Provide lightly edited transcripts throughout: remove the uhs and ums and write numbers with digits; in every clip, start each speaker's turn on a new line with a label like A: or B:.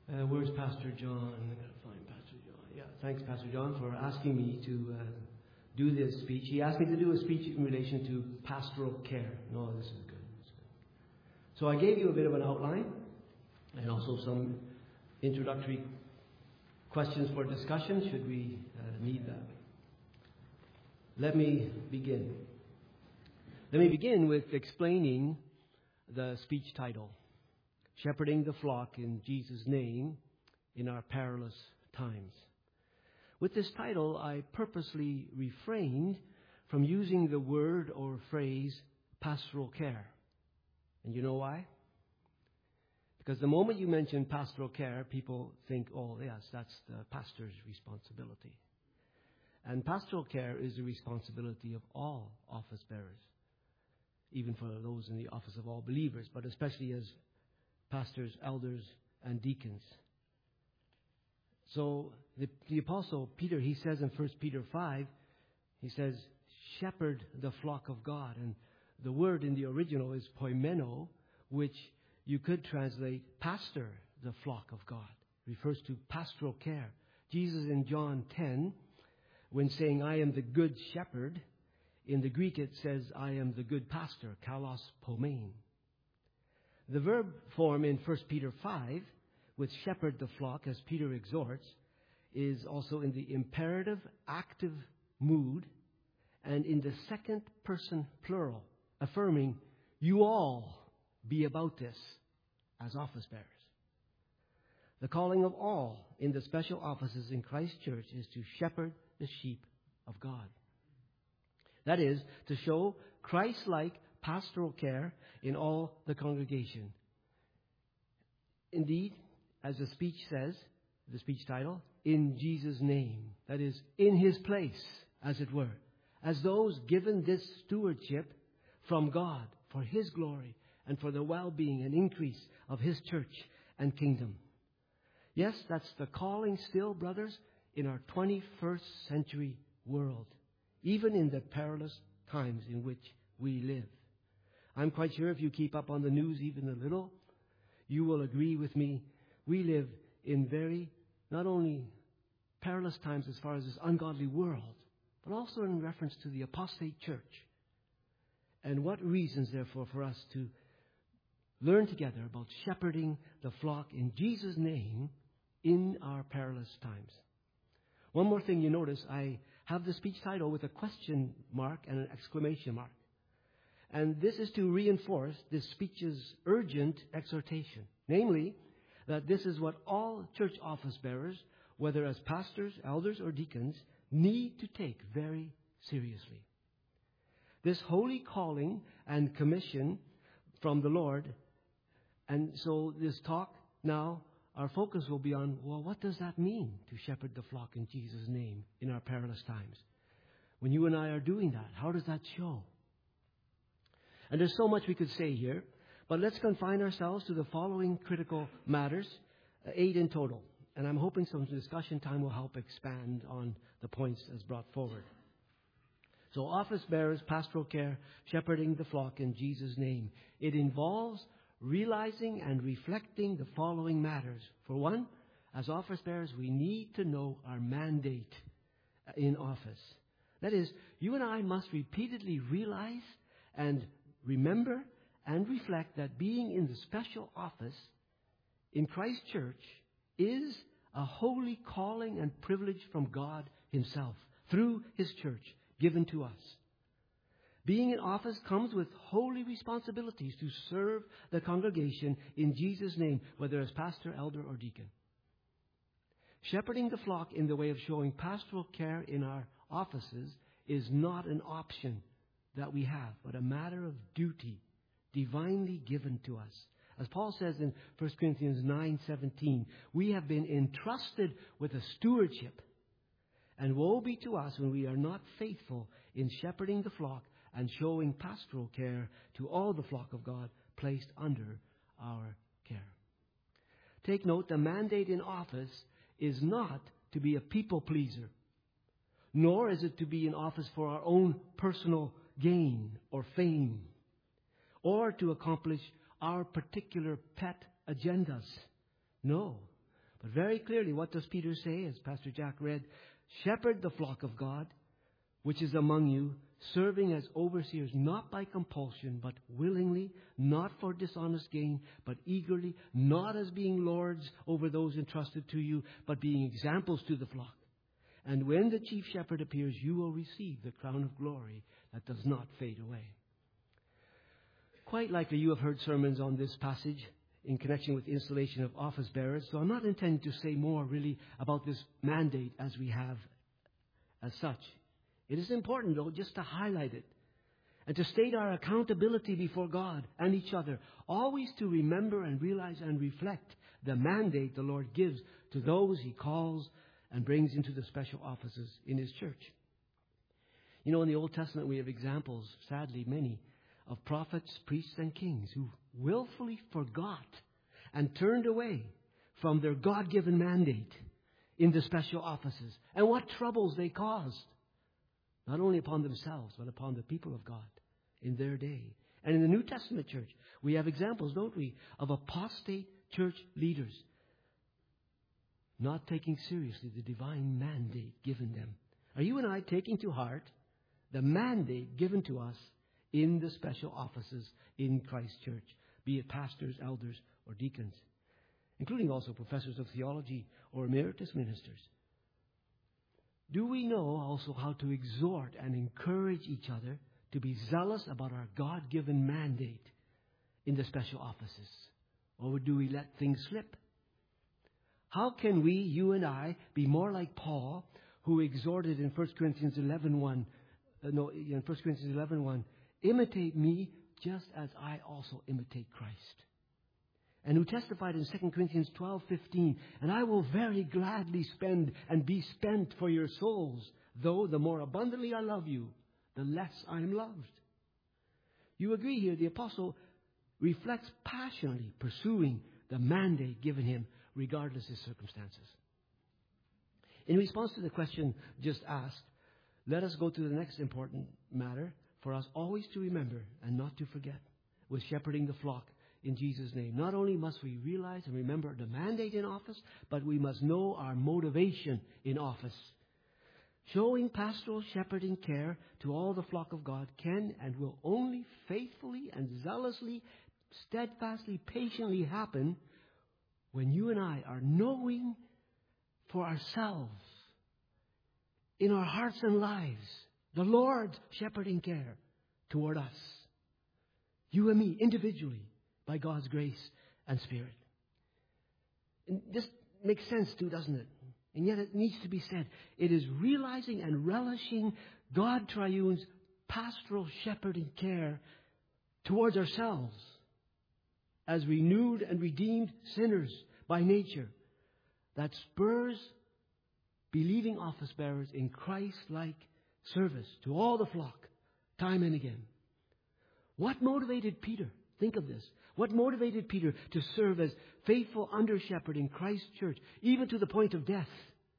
A: Where's Pastor John? I got to find Pastor John. Yeah, thanks, Pastor John, for asking me to do this speech. He asked me to do a speech in relation to pastoral care. No, this is good. So I gave you a bit of an outline and also some introductory questions for discussion, should we need that. Let me begin. Let me begin with explaining the speech title, Shepherding the Flock in Jesus' Name in Our Perilous Times. With this title, I purposely refrained from using the word or phrase pastoral care. And you know why? Because the moment you mention pastoral care, people think, oh, yes, that's the pastor's responsibility. And pastoral care is the responsibility of all office bearers, even for those in the office of all believers, but especially as pastors, elders, and deacons. So the Apostle Peter, he says in 1 Peter 5, he says, shepherd the flock of God. And the word in the original is poimeno, which you could translate pastor the flock of God. It refers to pastoral care. Jesus in John 10, when saying, I am the good shepherd, in the Greek it says, I am the good pastor, kalos poimen. The verb form in 1 Peter 5, with shepherd the flock, as Peter exhorts, is also in the imperative active mood and in the second person plural, affirming, you all be about this as office bearers. The calling of all in the special offices in Christ's church is to shepherd the sheep of God. That is, to show Christ-like pastoral care in all the congregation. Indeed, as the speech says, the speech title, in Jesus' name. That is, in His place, as it were. As those given this stewardship from God for His glory and for the well-being and increase of His church and kingdom. Yes, that's the calling still, brothers, in our 21st century world, even in the perilous times in which we live. I'm quite sure if you keep up on the news even a little, you will agree with me. We live in very, not only perilous times as far as this ungodly world, but also in reference to the apostate church. And what reasons, therefore, for us to learn together about shepherding the flock in Jesus' name in our perilous times. One more thing you notice, I have the speech title with a question mark and an exclamation mark. And this is to reinforce this speech's urgent exhortation. Namely, that this is what all church office bearers, whether as pastors, elders, or deacons, need to take very seriously. This holy calling and commission from the Lord. And so this talk now, our focus will be on, well, what does that mean to shepherd the flock in Jesus' name in our perilous times? When you and I are doing that, how does that show? And there's so much we could say here, but let's confine ourselves to the following critical matters, 8 in total. And I'm hoping some discussion time will help expand on the points as brought forward. So office bearers, pastoral care, shepherding the flock in Jesus' name. It involves realizing and reflecting the following matters. For one, as office bearers, we need to know our mandate in office. That is, you and I must repeatedly realize and remember and reflect that being in the special office in Christ's church is a holy calling and privilege from God Himself through His church given to us. Being in office comes with holy responsibilities to serve the congregation in Jesus' name, whether as pastor, elder, or deacon. Shepherding the flock in the way of showing pastoral care in our offices is not an option that we have, but a matter of duty divinely given to us. As Paul says in 1 Corinthians 9:17, we have been entrusted with a stewardship. And woe be to us when we are not faithful in shepherding the flock and showing pastoral care to all the flock of God placed under our care. Take note, the mandate in office is not to be a people pleaser, nor is it to be in office for our own personal gain or fame, or to accomplish our particular pet agendas. No, But very clearly, what does Peter say, as Pastor Jack read? Shepherd the flock of God, which is among you, serving as overseers, not by compulsion, but willingly, not for dishonest gain, but eagerly, not as being lords over those entrusted to you, but being examples to the flock. And when the chief shepherd appears, you will receive the crown of glory that does not fade away. Quite likely you have heard sermons on this passage in connection with the installation of office bearers, so I'm not intending to say more really about this mandate as we have as such. It is important, though, just to highlight it and to state our accountability before God and each other, always to remember and realize and reflect the mandate the Lord gives to those He calls and brings into the special offices in His church. You know, in the Old Testament we have examples, sadly many, of prophets, priests, and kings who willfully forgot and turned away from their God-given mandate in the special offices, and what troubles they caused, not only upon themselves, but upon the people of God in their day. And in the New Testament church, we have examples, don't we, of apostate church leaders not taking seriously the divine mandate given them. Are you and I taking to heart the mandate given to us in the special offices in Christ's church, be it pastors, elders, or deacons, including also professors of theology or emeritus ministers? Do we know also how to exhort and encourage each other to be zealous about our God-given mandate in the special offices? Or do we let things slip? How can we, you and I, be more like Paul, who exhorted in 1 Corinthians 11:1, in 1 Corinthians 11:1, imitate me just as I also imitate Christ. And who testified in 2 Corinthians 12:15, and I will very gladly spend and be spent for your souls, though the more abundantly I love you, the less I am loved. You agree here, the apostle reflects passionately pursuing the mandate given him, regardless of his circumstances. In response to the question just asked, let us go to the next important matter for us always to remember and not to forget with shepherding the flock in Jesus' name. Not only must we realize and remember the mandate in office, but we must know our motivation in office. Showing pastoral shepherding care to all the flock of God can and will only faithfully and zealously, steadfastly, patiently happen when you and I are knowing for ourselves, in our hearts and lives, the Lord's shepherding care toward us, you and me, individually, by God's grace and Spirit. And this makes sense too, doesn't it? And yet it needs to be said. It is realizing and relishing God Triune's pastoral shepherding care towards ourselves as renewed and redeemed sinners by nature that spurs believing office bearers in Christ-like service to all the flock, time and again. What motivated Peter? Think of this. What motivated Peter to serve as faithful under-shepherd in Christ's church, even to the point of death,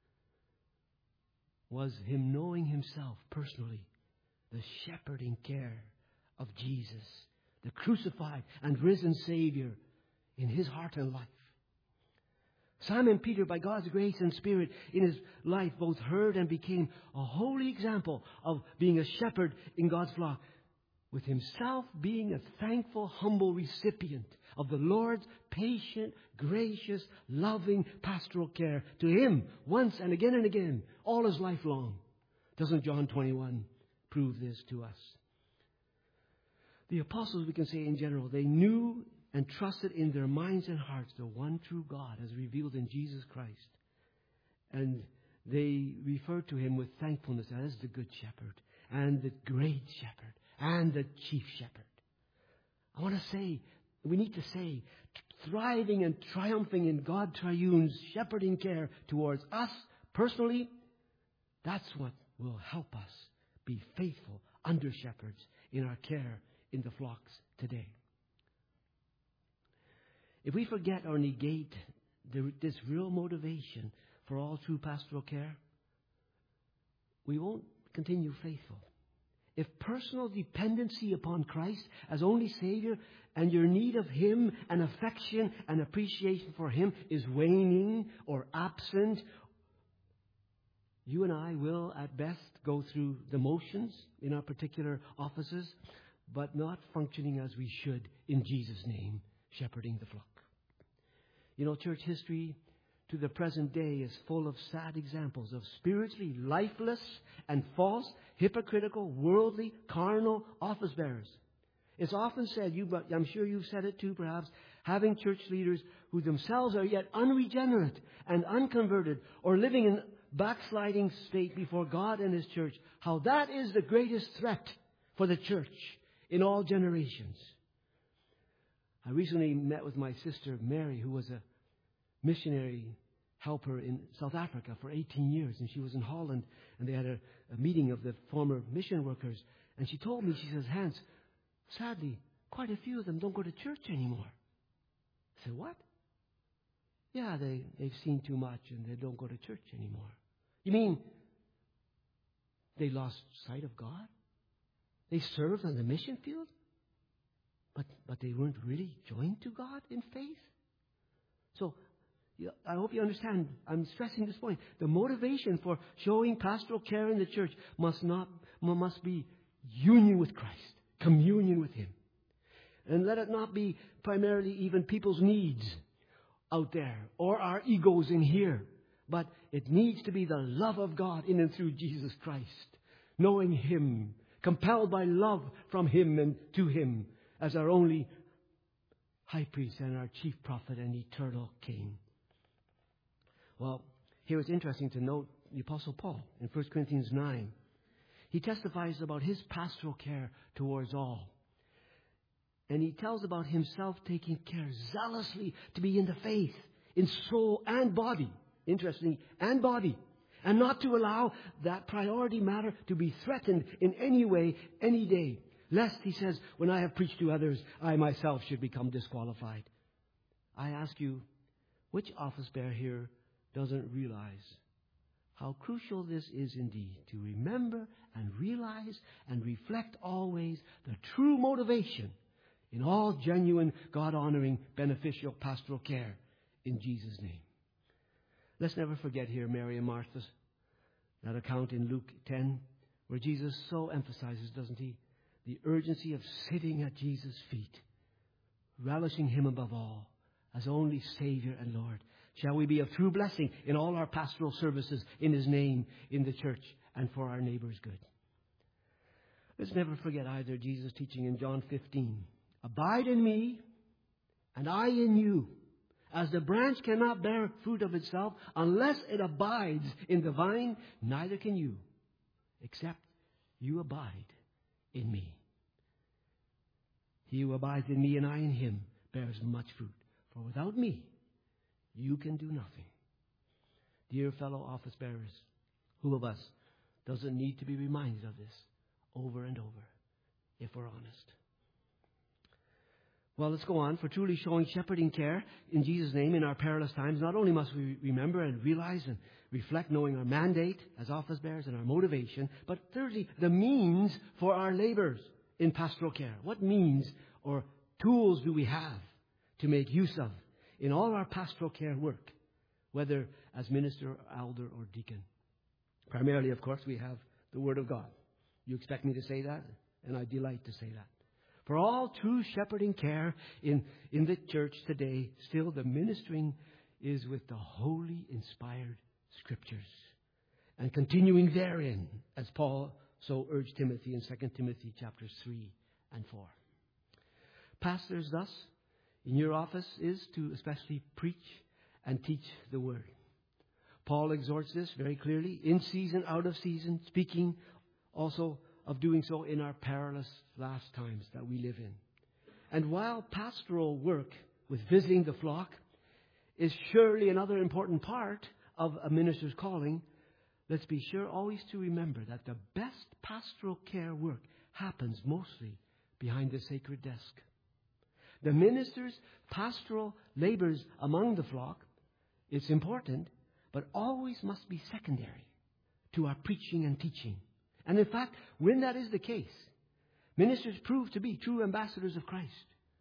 A: was him knowing himself personally the shepherding care of Jesus, the crucified and risen Savior, in his heart and life. Simon Peter, by God's grace and Spirit in his life, both heard and became a holy example of being a shepherd in God's flock, with himself being a thankful, humble recipient of the Lord's patient, gracious, loving pastoral care to him once and again, all his life long. Doesn't John 21 prove this to us? The apostles, we can say in general, they knew and trusted in their minds and hearts the one true God as revealed in Jesus Christ. And they referred to him with thankfulness as the Good Shepherd and the Great Shepherd and the Chief Shepherd. I want to say, we need to say, thriving and triumphing in God Triune's shepherding care towards us personally, that's what will help us be faithful under-shepherds in our care in the flocks today. If we forget or negate this real motivation for all true pastoral care, we won't continue faithful. if personal dependency upon Christ as only Savior and your need of Him and affection and appreciation for Him is waning or absent, you and I will at best go through the motions in our particular offices, but not functioning as we should in Jesus' name, shepherding the flock. You know, church history to the present day is full of sad examples of spiritually lifeless and false, hypocritical, worldly, carnal office bearers. It's often said, but I'm sure you've said it too perhaps, having church leaders who themselves are yet unregenerate and unconverted or living in backsliding state before God and His church, how that is the greatest threat for the church in all generations. I recently met with my sister Mary, who was a missionary helper in South Africa for 18 years, and she was in Holland, and they had a meeting of the former mission workers, and she told me, she says, Hans, sadly, quite a few of them don't go to church anymore. I said, what? Yeah, they've seen too much and they don't go to church anymore. You mean they lost sight of God? They served on the mission field, but they weren't really joined to God in faith? So, I hope you understand, I'm stressing this point. The motivation for showing pastoral care in the church must be union with Christ, communion with Him. And let it not be primarily even people's needs out there or our egos in here, but it needs to be the love of God in and through Jesus Christ, knowing Him, compelled by love from Him and to Him as our only high priest and our chief prophet and eternal King. Well, here it's interesting to note the Apostle Paul in 1 Corinthians 9. He testifies about his pastoral care towards all. And he tells about himself taking care zealously to be in the faith, in soul and body. Interestingly, and body. And not to allow that priority matter to be threatened in any way, any day. Lest, he says, when I have preached to others, I myself should become disqualified. I ask you, which office bearer here doesn't realize how crucial this is indeed, to remember and realize and reflect always the true motivation in all genuine, God-honoring, beneficial pastoral care in Jesus' name. Let's never forget here Mary and Martha's, that account in Luke 10, where Jesus so emphasizes, doesn't he, the urgency of sitting at Jesus' feet, relishing Him above all as only Savior and Lord. Shall we be of true blessing in all our pastoral services in His name, in the church, and for our neighbor's good. Let's never forget either Jesus' teaching in John 15. Abide in me, and I in you. As the branch cannot bear fruit of itself unless it abides in the vine, neither can you, except you abide in me. He who abides in me and I in him bears much fruit. For without me, you can do nothing. Dear fellow office bearers, who of us doesn't need to be reminded of this over and over, if we're honest? Well, let's go on. For truly showing shepherding care in Jesus' name in our perilous times, not only must we remember and realize and reflect, knowing our mandate as office bearers and our motivation, but thirdly, the means for our labors in pastoral care. What means or tools do we have to make use of in all our pastoral care work, whether as minister, elder, or deacon? Primarily, of course, we have the Word of God. You expect me to say that? And I delight to say that. For all true shepherding care in the church today, still the ministering is with the holy inspired Scriptures, and continuing therein, as Paul so urged Timothy in 2 Timothy chapters 3 and 4. Pastors, thus, in your office is to especially preach and teach the Word. Paul exhorts this very clearly, in season, out of season, speaking also of doing so in our perilous last times that we live in. And while pastoral work with visiting the flock is surely another important part of a minister's calling, let's be sure always to remember that the best pastoral care work happens mostly behind the sacred desk. The minister's pastoral labors among the flock, it's important, but always must be secondary to our preaching and teaching And in fact, when that is the case, ministers prove to be true ambassadors of Christ.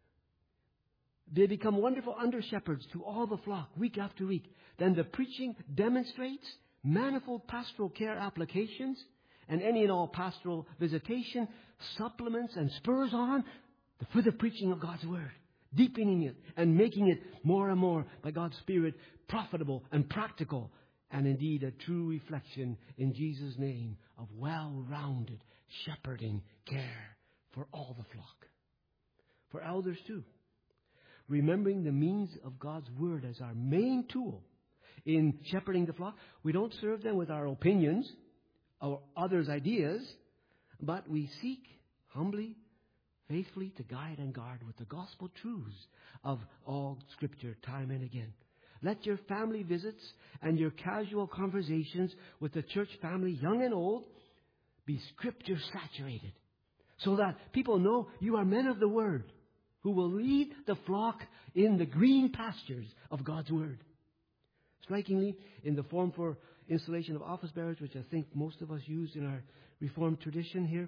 A: They become wonderful under-shepherds to all the flock week after week. Then the preaching demonstrates manifold pastoral care applications and any and all pastoral visitation, supplements and spurs on the further preaching of God's Word, deepening it and making it more and more by God's Spirit profitable and practical, and indeed a true reflection in Jesus' name of well-rounded shepherding care for all the flock. For elders too, remembering the means of God's Word as our main tool in shepherding the flock, we don't serve them with our opinions or others' ideas, but we seek humbly, faithfully to guide and guard with the gospel truths of all Scripture time and again. Let your family visits and your casual conversations with the church family, young and old, be Scripture saturated, so that people know you are men of the Word who will lead the flock in the green pastures of God's Word. Strikingly, in the form for installation of office bearers, which I think most of us use in our Reformed tradition here,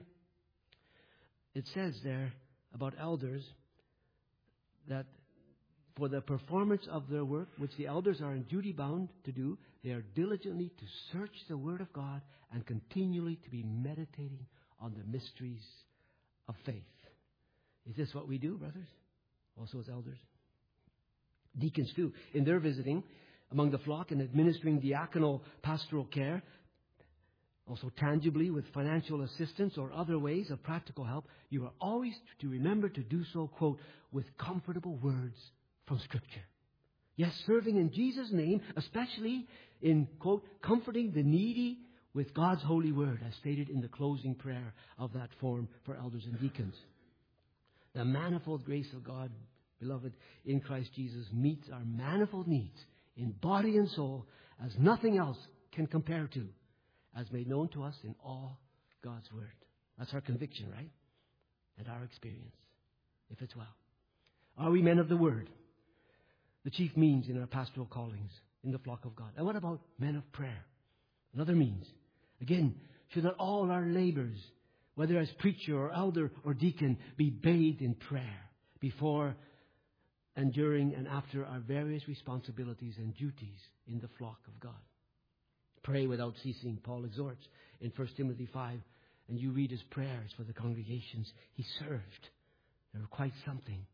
A: it says there about elders that for the performance of their work, which the elders are in duty bound to do, they are diligently to search the Word of God and continually to be meditating on the mysteries of faith. Is this what we do, brothers? Also as elders? Deacons too, in their visiting among the flock and administering diaconal pastoral care, also tangibly with financial assistance or other ways of practical help, you are always to remember to do so, quote, with comfortable words from Scripture. Yes, serving in Jesus' name, especially in, quote, comforting the needy with God's holy word, as stated in the closing prayer of that form for elders and deacons. The manifold grace of God, beloved, in Christ Jesus meets our manifold needs in body and soul as nothing else can compare to, as made known to us in all God's Word. That's our conviction, right? And our experience, if it's well. Are we men of the Word? The chief means in our pastoral callings in the flock of God. And what about men of prayer? Another means. Again, should not all our labors, whether as preacher or elder or deacon, be bathed in prayer before and during and after our various responsibilities and duties in the flock of God? Pray without ceasing, Paul exhorts in 1 Timothy 5. And you read his prayers for the congregations he served. They were quite something.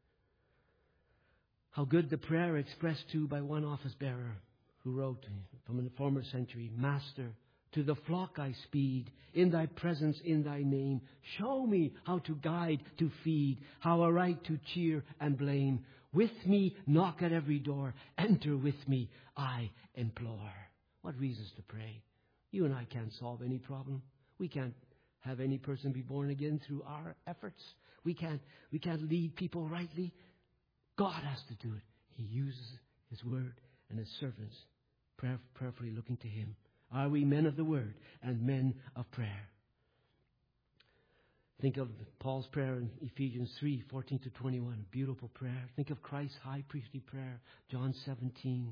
A: How good the prayer expressed too by one office bearer who wrote from the former century, Master, to the flock I speed, in thy presence, in thy name. Show me how to guide, to feed, how aright to cheer and blame. With me, knock at every door. Enter with me, I implore. What reasons to pray? You and I can't solve any problem. We can't have any person be born again through our efforts. We can't lead people rightly. God has to do it. He uses His Word and His servants, prayerfully looking to Him. Are we men of the Word and men of prayer? Think of Paul's prayer in Ephesians 3:14-21, beautiful prayer. Think of Christ's high priestly prayer, John 17.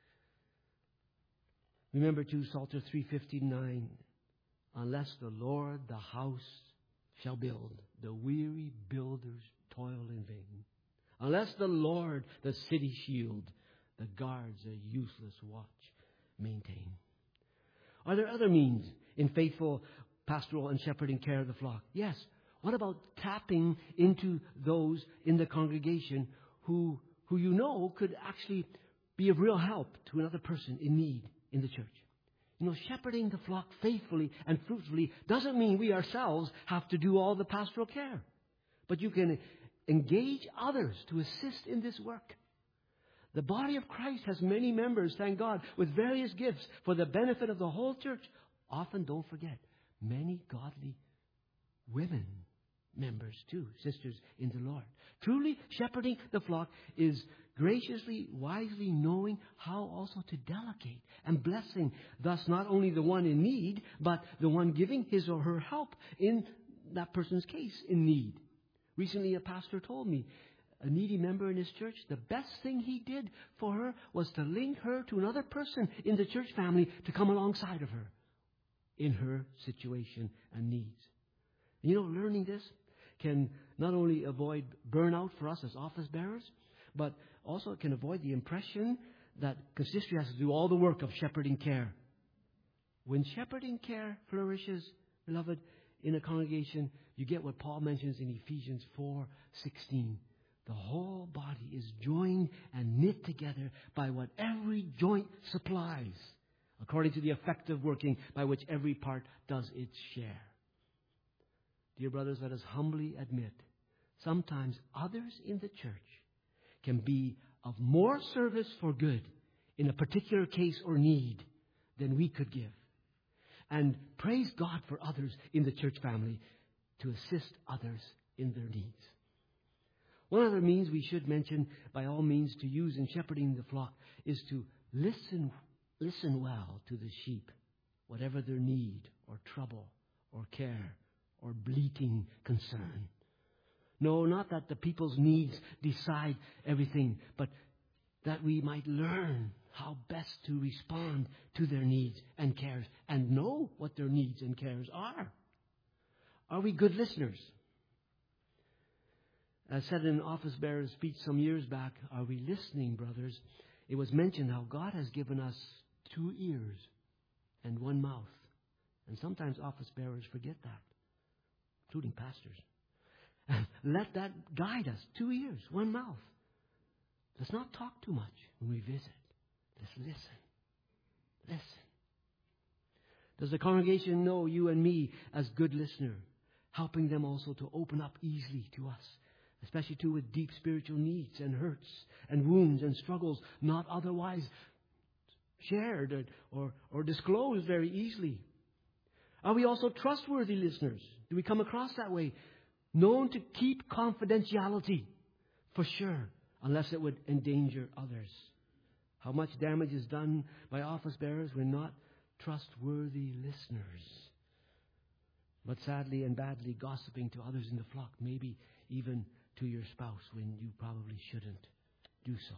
A: Remember too, Psalter 3:59, unless the Lord the house shall build, the weary builders toil in vain. Unless the Lord the city shield, the guards a useless watch maintain. Are there other means in faithful pastoral and shepherding care of the flock? Yes. What about tapping into those in the congregation who you know could actually be of real help to another person in need in the church? You know, shepherding the flock faithfully and fruitfully doesn't mean we ourselves have to do all the pastoral care. But you can engage others to assist in this work. The body of Christ has many members, thank God, with various gifts for the benefit of the whole church. Often, don't forget, many godly women members too, sisters in the Lord. Truly, shepherding the flock is graciously, wisely knowing how also to delegate and blessing, thus not only the one in need, but the one giving his or her help in that person's case in need. Recently, a pastor told me, a needy member in his church, the best thing he did for her was to link her to another person in the church family to come alongside of her. in her situation and needs. You know, learning this can not only avoid burnout for us as office bearers, but also it can avoid the impression that consistory has to do all the work of shepherding care. When shepherding care flourishes, beloved, in a congregation, you get what Paul mentions in Ephesians 4:16. The whole body is joined and knit together by what every joint supplies, according to the effective working by which every part does its share. Dear brothers, let us humbly admit, sometimes others in the church can be of more service for good in a particular case or need than we could give. And praise God for others in the church family to assist others in their needs. One other means we should mention, by all means, to use in shepherding the flock is to listen well to the sheep, whatever their need or trouble or care or bleating concern. No, not that the people's needs decide everything, but that we might learn how best to respond to their needs and cares and know what their needs and cares are. Are we good listeners? As said in an office bearer's speech some years back, are we listening, brothers? It was mentioned how God has given us 2 ears and 1 mouth. And sometimes office bearers forget that, including pastors. And let that guide us. 2 ears, 1 mouth. Let's not talk too much when we visit. Let's listen. Listen. Does the congregation know you and me as good listeners, helping them also to open up easily to us, especially too with deep spiritual needs and hurts and wounds and struggles not otherwise shared or disclosed very easily? Are we also trustworthy listeners? Do we come across that way? Known to keep confidentiality, for sure, unless it would endanger others. How much damage is done by office bearers when not trustworthy listeners, but sadly and badly gossiping to others in the flock, maybe even to your spouse when you probably shouldn't do so.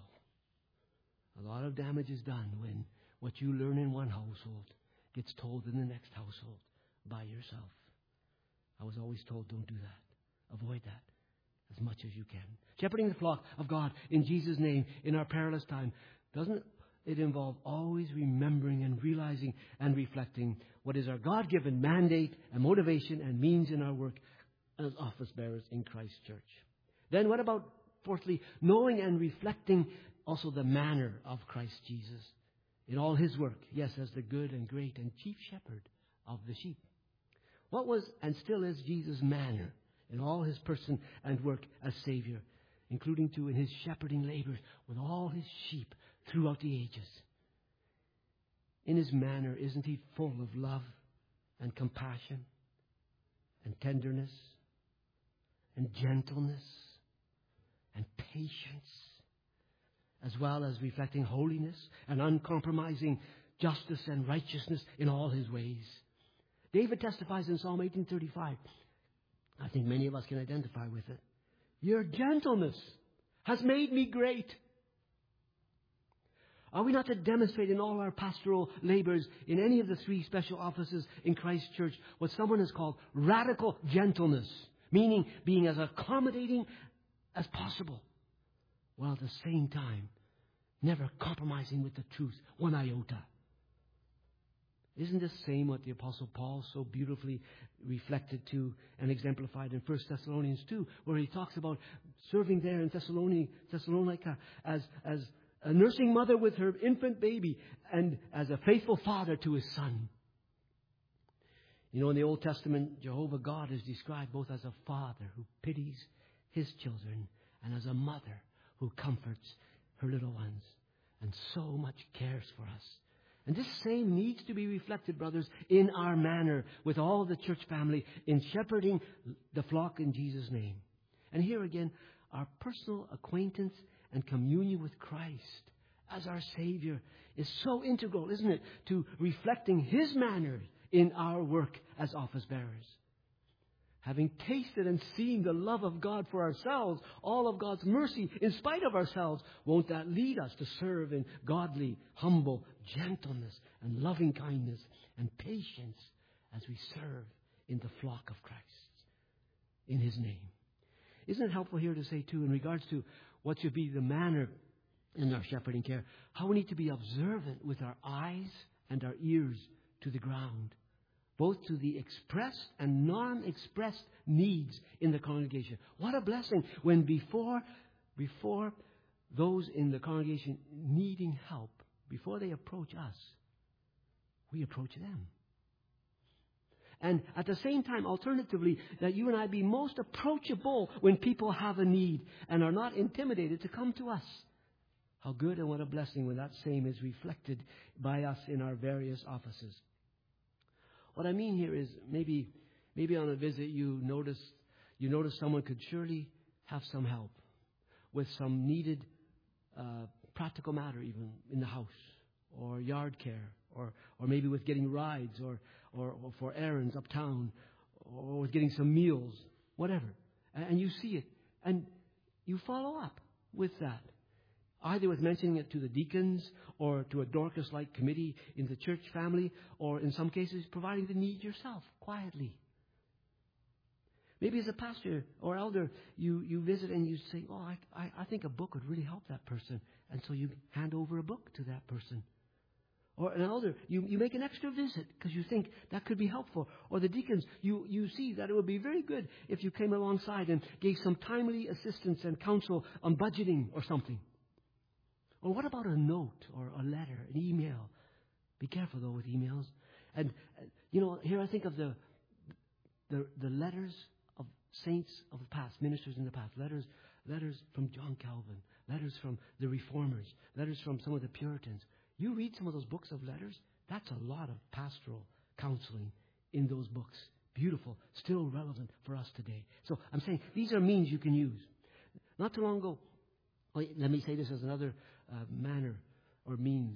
A: A lot of damage is done when what you learn in one household gets told in the next household by yourself. I was always told, don't do that. Avoid that as much as you can. Shepherding the flock of God in Jesus' name in our perilous time, doesn't it involve always remembering and realizing and reflecting what is our God-given mandate and motivation and means in our work as office bearers in Christ's church? Then what about, fourthly, knowing and reflecting also the manner of Christ Jesus in all his work, yes, as the good and great and chief shepherd of the sheep? What was and still is Jesus' manner in all his person and work as Savior, including too in his shepherding labors with all his sheep throughout the ages? In his manner, isn't he full of love and compassion and tenderness and gentleness and patience, as well as reflecting holiness and uncompromising justice and righteousness in all his ways? David testifies in Psalm 18:35. I think many of us can identify with it. Your gentleness has made me great. Are we not to demonstrate in all our pastoral labors in any of the 3 special offices in Christ's church what someone has called radical gentleness, meaning being as accommodating as possible, while at the same time never compromising with the truth one iota? Isn't this same what the Apostle Paul so beautifully reflected to and exemplified in 1 Thessalonians 2, where he talks about serving there in Thessalonica as a nursing mother with her infant baby and as a faithful father to his son? You know, in the Old Testament, Jehovah God is described both as a father who pities his children and as a mother who comforts her little ones and so much cares for us. And this same needs to be reflected, brothers, in our manner with all the church family in shepherding the flock in Jesus' name. And here again, our personal acquaintance and communion with Christ as our Savior is so integral, isn't it, to reflecting his manner in our work as office bearers. Having tasted and seen the love of God for ourselves, all of God's mercy in spite of ourselves, won't that lead us to serve in godly, humble gentleness and loving kindness and patience as we serve in the flock of Christ, in His name. Isn't it helpful here to say, too, in regards to what should be the manner in our shepherding care, how we need to be observant with our eyes and our ears to the ground, both to the expressed and non-expressed needs in the congregation. What a blessing when before those in the congregation needing help, before they approach us, we approach them. And at the same time, alternatively, that you and I be most approachable when people have a need and are not intimidated to come to us. How good and what a blessing when that same is reflected by us in our various offices. What I mean here is maybe on a visit you notice someone could surely have some help with some needed practical matter, even in the house, or yard care, or maybe with getting rides, or for errands uptown, or with getting some meals, whatever. And you see it, and you follow up with that, either with mentioning it to the deacons or to a Dorcas-like committee in the church family, or in some cases providing the need yourself quietly. Maybe as a pastor or elder, you visit and you say, oh, I think a book would really help that person. And so you hand over a book to that person. Or an elder, you make an extra visit because you think that could be helpful. Or the deacons, you see that it would be very good if you came alongside and gave some timely assistance and counsel on budgeting or something. Or what about a note or a letter, an email? Be careful, though, with emails. And, here I think of the letters of saints of the past, ministers in the past, letters from John Calvin, letters from the Reformers, letters from some of the Puritans. You read some of those books of letters, that's a lot of pastoral counseling in those books. Beautiful, still relevant for us today. So I'm saying these are means you can use. Not too long ago, let me say this as another manner or means.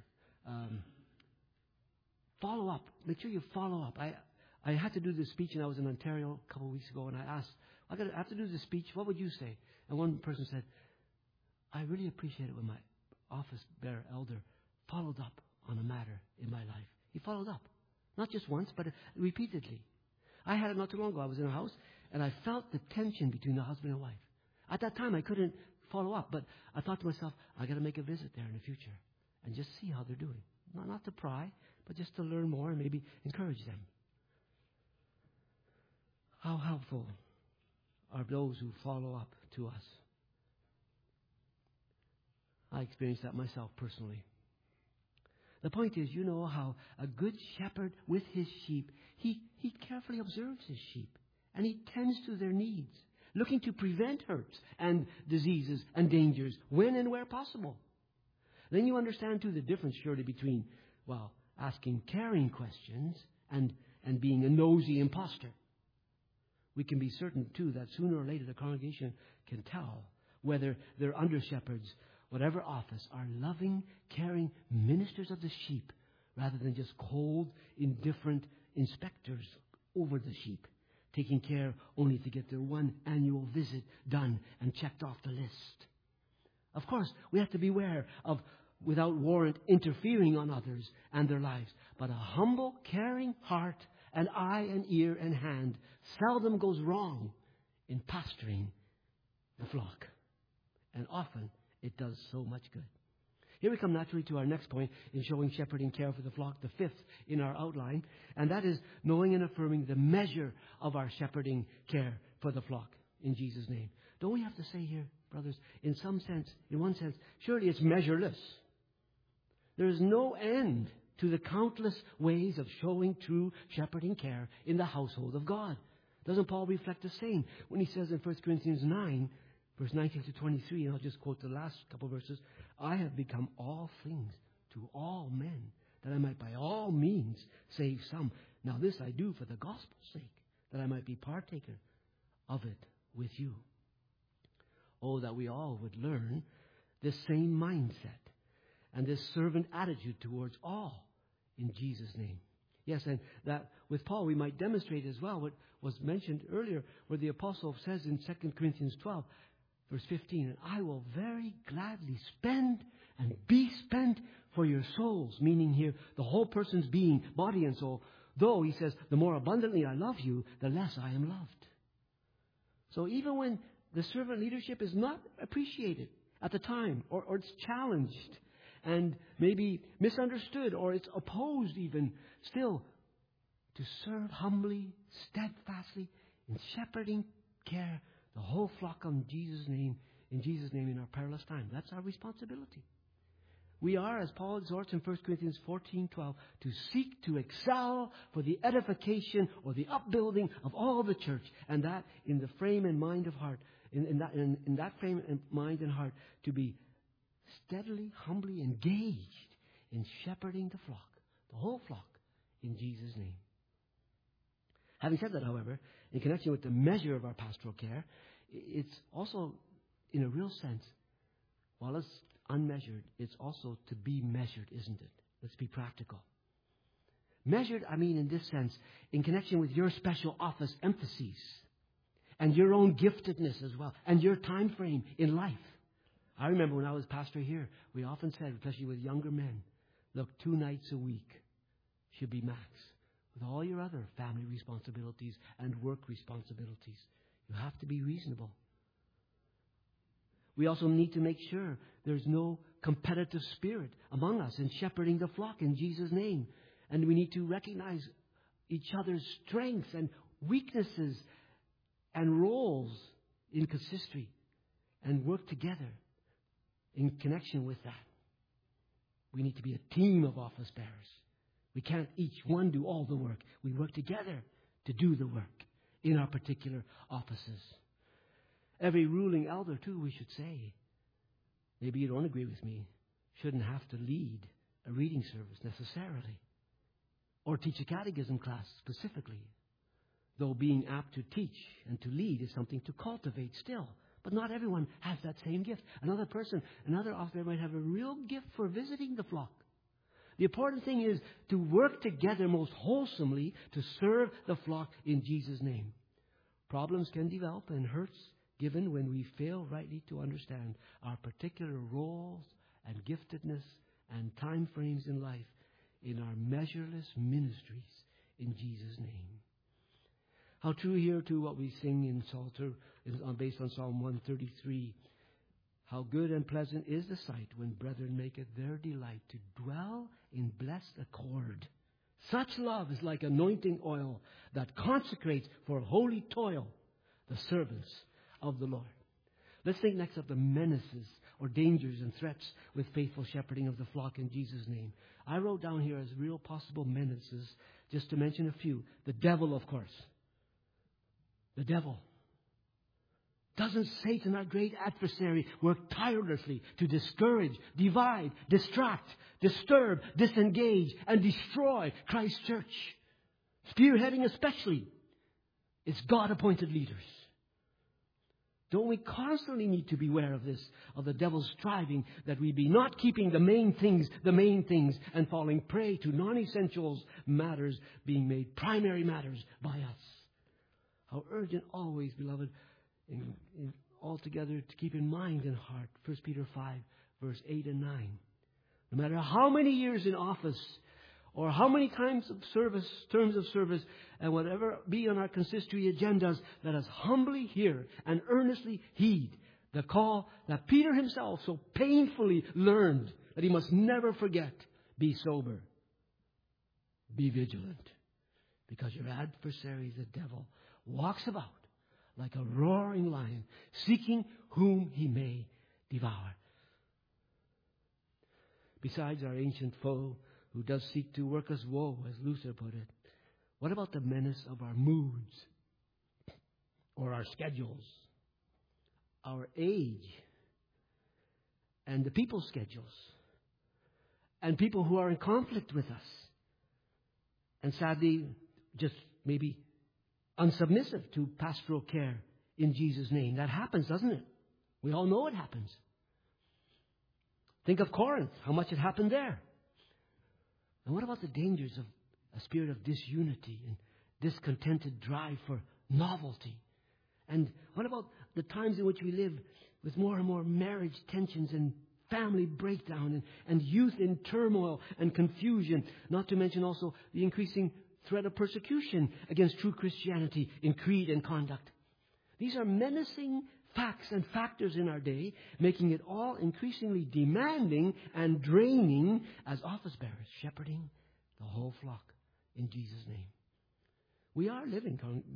A: Follow up. Make sure you follow up. I had to do this speech, and I was in Ontario a couple of weeks ago, and I asked, I have to do this speech. What would you say? And one person said, I really appreciate it when my office bearer elder followed up on a matter in my life. He followed up. Not just once, but repeatedly. I had it not too long ago. I was in a house, and I felt the tension between the husband and wife. At that time, I couldn't follow up, but I thought to myself, I got to make a visit there in the future and just see how they're doing. Not to pry, but just to learn more and maybe encourage them. How helpful are those who follow up to us? I experienced that myself personally. The point is, how a good shepherd with his sheep, he carefully observes his sheep and he tends to their needs, looking to prevent hurts and diseases and dangers when and where possible. Then you understand, too, the difference surely between, asking caring questions and being a nosy imposter. We can be certain, too, that sooner or later the congregation can tell whether their under-shepherds, whatever office, are loving, caring ministers of the sheep rather than just cold, indifferent inspectors over the sheep, taking care only to get their one annual visit done and checked off the list. Of course, we have to beware of, without warrant, interfering on others and their lives. But a humble, caring heart and eye and ear and hand seldom goes wrong in pastoring the flock. And often it does so much good. Here we come naturally to our next point in showing shepherding care for the flock, the fifth in our outline, and that is knowing and affirming the measure of our shepherding care for the flock in Jesus' name. Don't we have to say here, brothers, in one sense, surely it's measureless. There is no end to the countless ways of showing true shepherding care in the household of God. Doesn't Paul reflect the same when he says in 1 Corinthians 9, verse 19 to 23, and I'll just quote the last couple of verses, I have become all things to all men, that I might by all means save some. Now this I do for the gospel's sake, that I might be partaker of it with you. Oh, that we all would learn this same mindset and this servant attitude towards all in Jesus' name. Yes, and that with Paul we might demonstrate as well what was mentioned earlier, where the apostle says in 2 Corinthians 12, verse 15, and I will very gladly spend and be spent for your souls, meaning here the whole person's being, body and soul, Though, he says, the more abundantly I love you, the less I am loved. So even when the servant leadership is not appreciated at the time, or it's challenged, and maybe misunderstood, or it's opposed even, still, to serve humbly, steadfastly, in shepherding care, the whole flock in Jesus' name in our perilous time. That's our responsibility. We are, as Paul exhorts in 1 Corinthians 14:12, to seek to excel for the edification or the upbuilding of all the church, and that in the frame and mind of heart, in that frame and mind and heart, to be steadily, humbly engaged in shepherding the flock, the whole flock, in Jesus' name. Having said that, however, in connection with the measure of our pastoral care, it's also, in a real sense, while it's unmeasured, it's also to be measured, isn't it? Let's be practical. Measured, I mean in this sense, in connection with your special office emphases and your own giftedness as well, and your time frame in life. I remember when I was pastor here, we often said, especially with younger men, look, 2 nights a week should be max. With all your other family responsibilities and work responsibilities, you have to be reasonable. We also need to make sure there's no competitive spirit among us in shepherding the flock in Jesus' name. And we need to recognize each other's strengths and weaknesses and roles in consistory and work together in connection with that. We need to be a team of office bearers. We can't each one do all the work. We work together to do the work in our particular offices. Every ruling elder, too, we should say, maybe you don't agree with me, shouldn't have to lead a reading service necessarily, or teach a catechism class specifically, though being apt to teach and to lead is something to cultivate still. But not everyone has that same gift. Another author might have a real gift for visiting the flock. The important thing is to work together most wholesomely to serve the flock in Jesus' name. Problems can develop and hurts given when we fail rightly to understand our particular roles and giftedness and time frames in life in our measureless ministries in Jesus' name. How true here to what we sing in Psalter, based on Psalm 133. How good and pleasant is the sight when brethren make it their delight to dwell in blessed accord. Such love is like anointing oil that consecrates for holy toil the servants of the Lord. Let's think next of the menaces or dangers and threats with faithful shepherding of the flock in Jesus' name. I wrote down here as real possible menaces, just to mention a few. The devil, of course. The devil. Doesn't Satan, our great adversary, work tirelessly to discourage, divide, distract, disturb, disengage, and destroy Christ's church? Spearheading especially its God-appointed leaders. Don't we constantly need to beware of this, of the devil's striving that we be not keeping the main things, and falling prey to non-essentials matters being made primary matters by us? How urgent always, beloved, in altogether to keep in mind and heart 1 Peter 5, verse 8 and 9. No matter how many years in office or how many terms of service, and whatever be on our consistory agendas, let us humbly hear and earnestly heed the call that Peter himself so painfully learned that he must never forget. Be sober. Be vigilant. Because your adversary, the devil, walks about like a roaring lion, seeking whom he may devour. Besides our ancient foe, who does seek to work us woe, as Luther put it, what about the menace of our moods, or our schedules, our age, and the people's schedules, and people who are in conflict with us, and sadly, just maybe unsubmissive to pastoral care in Jesus' name? That happens, doesn't it? We all know it happens. Think of Corinth, how much it happened there. And what about the dangers of a spirit of disunity and discontented drive for novelty? And what about the times in which we live with more and more marriage tensions and family breakdown and youth in turmoil and confusion, not to mention also the increasing threat of persecution against true Christianity in creed and conduct. These are menacing facts and factors in our day, making it all increasingly demanding and draining as office bearers, shepherding the whole flock in Jesus' name. We are living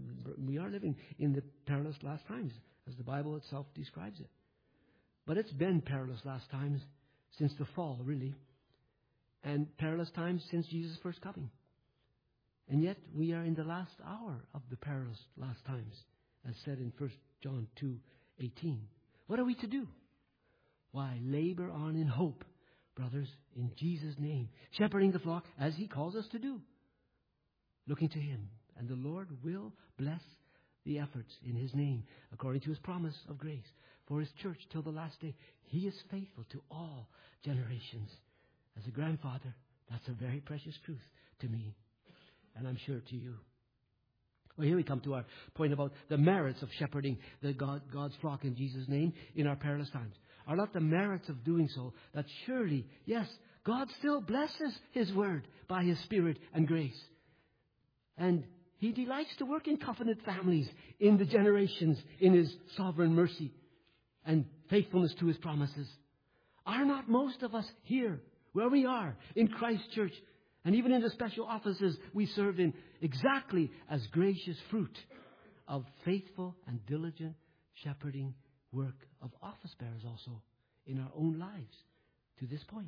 A: in the perilous last times, as the Bible itself describes it. But it's been perilous last times since the fall, really, and perilous times since Jesus' first coming. And yet we are in the last hour of the perilous last times, as said in 1 John 2:18. What are we to do? Why, labor on in hope, brothers, in Jesus' name, shepherding the flock as He calls us to do, looking to Him. And the Lord will bless the efforts in His name, according to His promise of grace for His church till the last day. He is faithful to all generations. As a grandfather, that's a very precious truth to me, and I'm sure to you. Well, here we come to our point about the merits of shepherding God's flock in Jesus' name in our perilous times. Are not the merits of doing so that surely, yes, God still blesses His word by His Spirit and grace. And He delights to work in covenant families in the generations in His sovereign mercy and faithfulness to His promises. Are not most of us here, where we are, in Christ's church, and even in the special offices we serve in, exactly as gracious fruit of faithful and diligent shepherding work of office bearers also in our own lives to this point?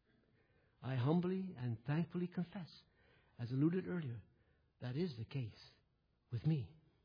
A: I humbly and thankfully confess, as alluded earlier, that is the case with me.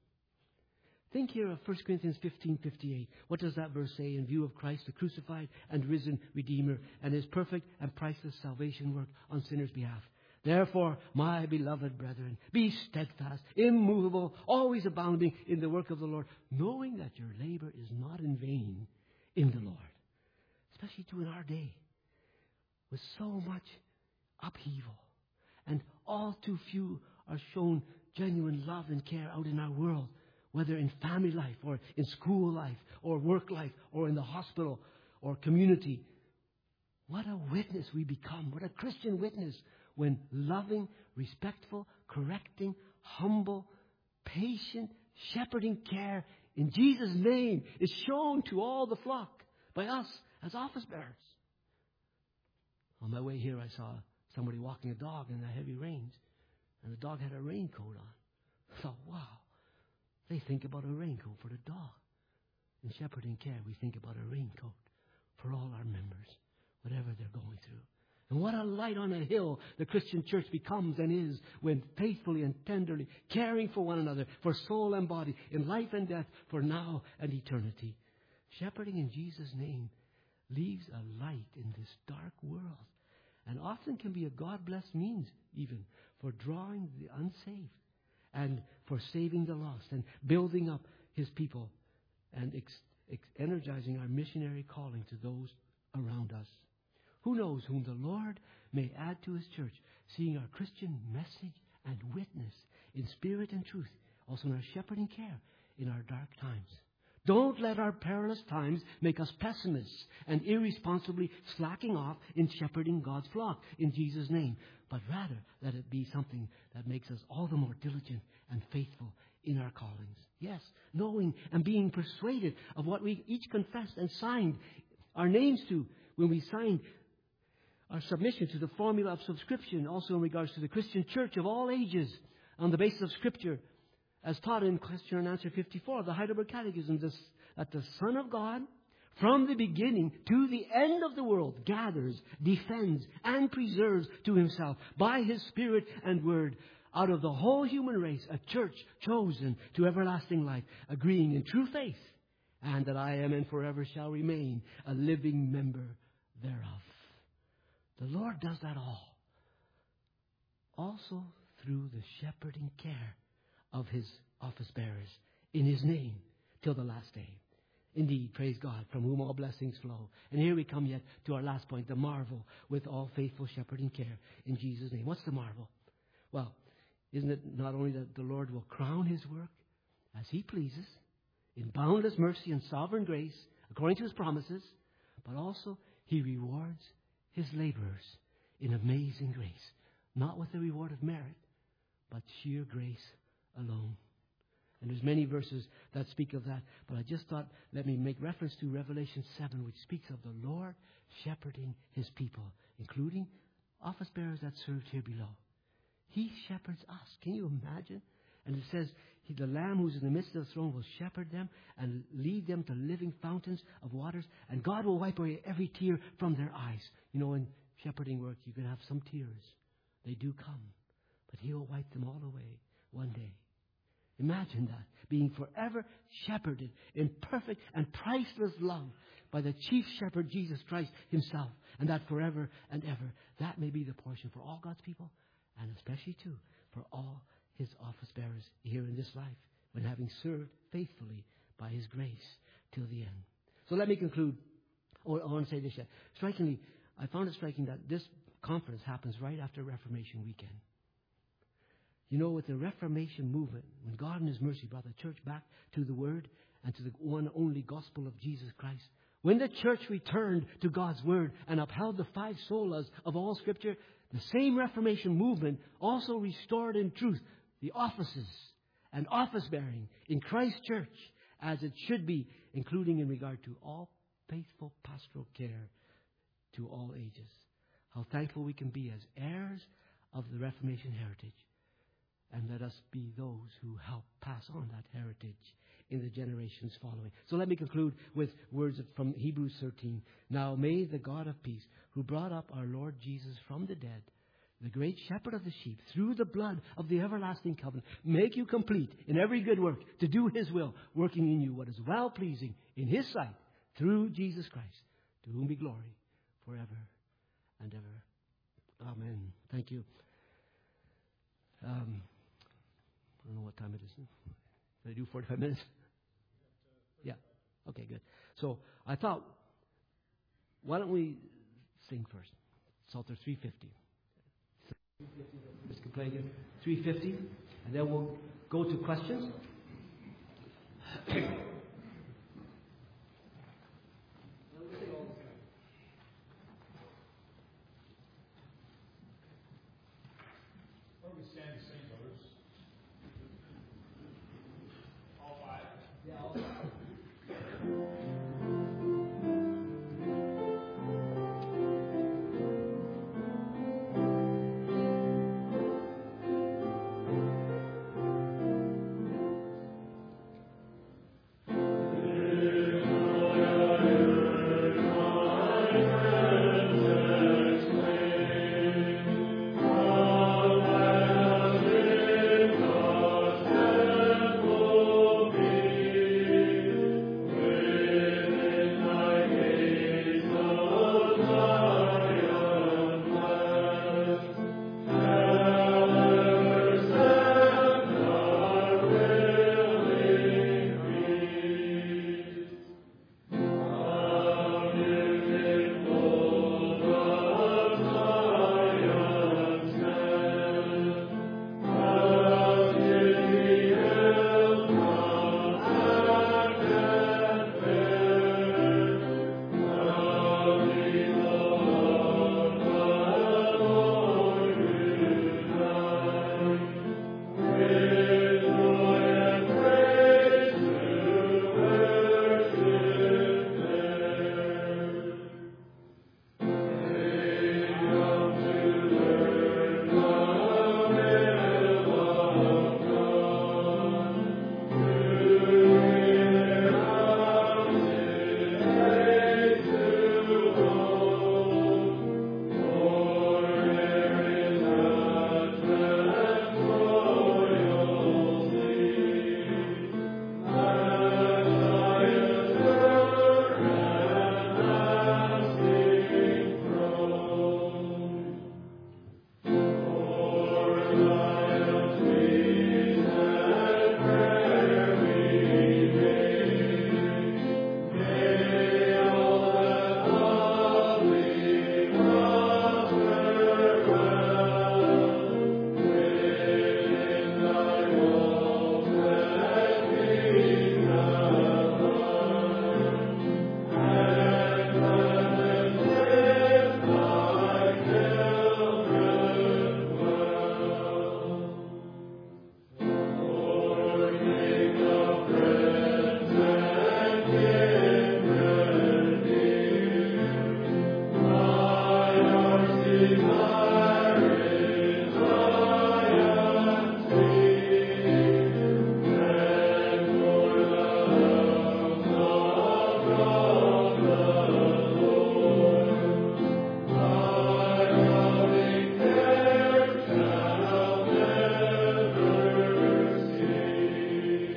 A: Think here of 1 Corinthians 15:58. What does that verse say in view of Christ, the crucified and risen Redeemer, and His perfect and priceless salvation work on sinners' behalf? Therefore, my beloved brethren, be steadfast, immovable, always abounding in the work of the Lord, knowing that your labor is not in vain in the Lord. Especially too in our day, with so much upheaval, and all too few are shown genuine love and care out in our world, whether in family life or in school life or work life or in the hospital or community. What a witness we become. What a Christian witness when loving, respectful, correcting, humble, patient, shepherding care in Jesus' name is shown to all the flock by us as office bearers. On my way here, I saw somebody walking a dog in the heavy rains, and the dog had a raincoat on. I thought, wow, they think about a raincoat for the dog. In shepherding care, we think about a raincoat for all our members, whatever they're going through. And what a light on a hill the Christian church becomes and is when faithfully and tenderly caring for one another, for soul and body, in life and death, for now and eternity. Shepherding in Jesus' name leaves a light in this dark world, and often can be a God-blessed means even for drawing the unsaved and for saving the lost and building up His people and energizing our missionary calling to those around us. Who knows whom the Lord may add to His church, seeing our Christian message and witness in spirit and truth, also in our shepherding care in our dark times. Don't let our perilous times make us pessimists and irresponsibly slacking off in shepherding God's flock in Jesus' name, but rather let it be something that makes us all the more diligent and faithful in our callings. Yes, knowing and being persuaded of what we each confessed and signed our names to when we signed our submission to the formula of subscription, also in regards to the Christian church of all ages, on the basis of Scripture, as taught in Question and Answer 54 of the Heidelberg Catechism, that the Son of God, from the beginning to the end of the world, gathers, defends, and preserves to Himself, by His Spirit and Word, out of the whole human race, a church chosen to everlasting life, agreeing in true faith, and that I am and forever shall remain a living member thereof. The Lord does that all. Also through the shepherding care of His office bearers in His name till the last day. Indeed, praise God, from whom all blessings flow. And here we come yet to our last point, the marvel with all faithful shepherding care in Jesus' name. What's the marvel? Well, isn't it not only that the Lord will crown His work as He pleases, in boundless mercy and sovereign grace, according to His promises, but also He rewards His laborers in amazing grace, not with the reward of merit, but sheer grace alone. And there's many verses that speak of that, but I just thought, let me make reference to Revelation 7, which speaks of the Lord shepherding His people, including office bearers that served here below. He shepherds us. Can you imagine? And it says, the Lamb who's in the midst of the throne will shepherd them and lead them to living fountains of waters, and God will wipe away every tear from their eyes. You know, in shepherding work, you can have some tears. They do come, but He will wipe them all away one day. Imagine that, being forever shepherded in perfect and priceless love by the chief shepherd, Jesus Christ Himself, and that forever and ever. That may be the portion for all God's people, and especially, too, for all His office bearers here in this life, when having served faithfully by His grace till the end. So let me conclude. Oh, I want to say this yet. Strikingly, I found it striking that this conference happens right after Reformation weekend. You know, with the Reformation movement, when God in His mercy brought the church back to the Word and to the one only gospel of Jesus Christ, when the church returned to God's Word and upheld the 5 solas of all Scripture, the same Reformation movement also restored in truth the offices and office-bearing in Christ's church as it should be, including in regard to all faithful pastoral care to all ages. How thankful we can be as heirs of the Reformation heritage. And let us be those who help pass on that heritage in the generations following. So let me conclude with words from Hebrews 13. Now may the God of peace, who brought up our Lord Jesus from the dead, the great shepherd of the sheep, through the blood of the everlasting covenant, make you complete in every good work to do His will, working in you what is well-pleasing in His sight, through Jesus Christ, to whom be glory forever and ever. Amen. Thank you. I don't know what time it is. Did I do 45 minutes? Yeah. Okay, good. So I thought, why don't we sing first? Psalter 350. Just play again. 350. And then we'll go to questions.
B: All 5? Yeah, all 5.